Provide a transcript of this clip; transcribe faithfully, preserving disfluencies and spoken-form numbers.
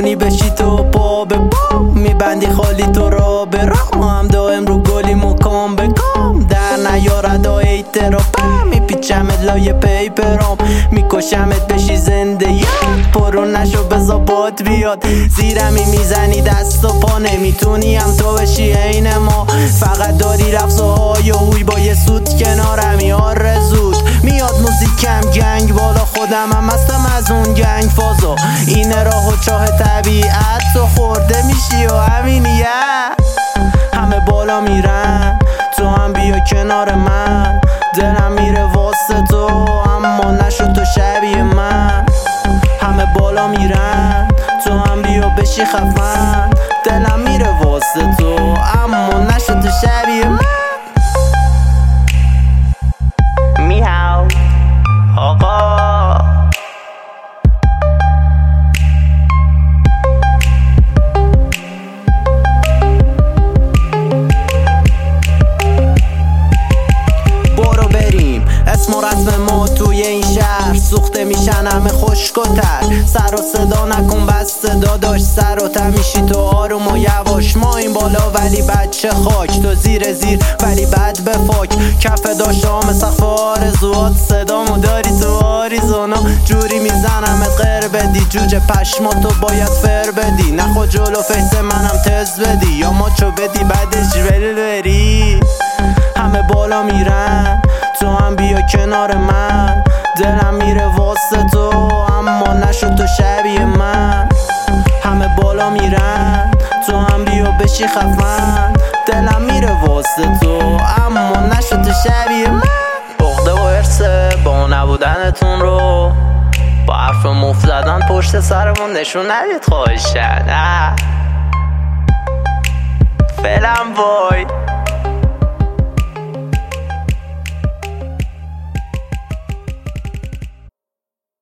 میتونی بشی تو پا به پا، میبندی خالی تو را به راه، ما هم دائم رو گلی مکام به کام، در نیارد آی تراپم، میپیچمت لای پیپرام، میکشمت بشی زنده یاد، پرو نشو بزا باد بیاد، زیرمی میزنی دست و پا، نمیتونی هم تو بشی عین ما، فقط داری رفض و های و هوی با یه سود کنارمی آرزود، میاد موزیکم گنگ بالا، خودم هم هستم از اون گنگ فازا، این راه و چاه طبیعت تو خورده میشی و همینیه، همه بالا میرن تو هم بیا کنار من، دلم میره واسه تو اما نشو تو شبیه من، همه بالا میرن تو هم بیا بشی خفن، دلم میره واسه تو اما نشو تو شبیه من. میاو آقا اسم و رسم ما توی این شهر سوخته میشن همه خشک و تر، سر و صدا نکن بس صدا داشت، سر و تمیشی تو آروم و یواش، ما این بالا ولی بچه خاک، تو زیر زیر ولی بد به فاک، کف داشتام سقف آرزوات، صدامو داری تو آریزونا، جوری میزنمت غیر بدی، جوجه پشما تو باید فر بدی، نخوا جلو فیس منم تز بدی، یا ماچو بدی بعدش ول بری، همه بالا میرن تو هم بیا کنار من، دلم میره واسه تو اما نشو تو شبیه من، همه بالا میرن تو هم بیا بشی خفن، دلم میره واسه تو اما نشو تو شبیه من. عقده و ارسه با نبودنتون رو با حرف مفت زدن پشت سرمون نشون ندید خواهشن، فعلا وای.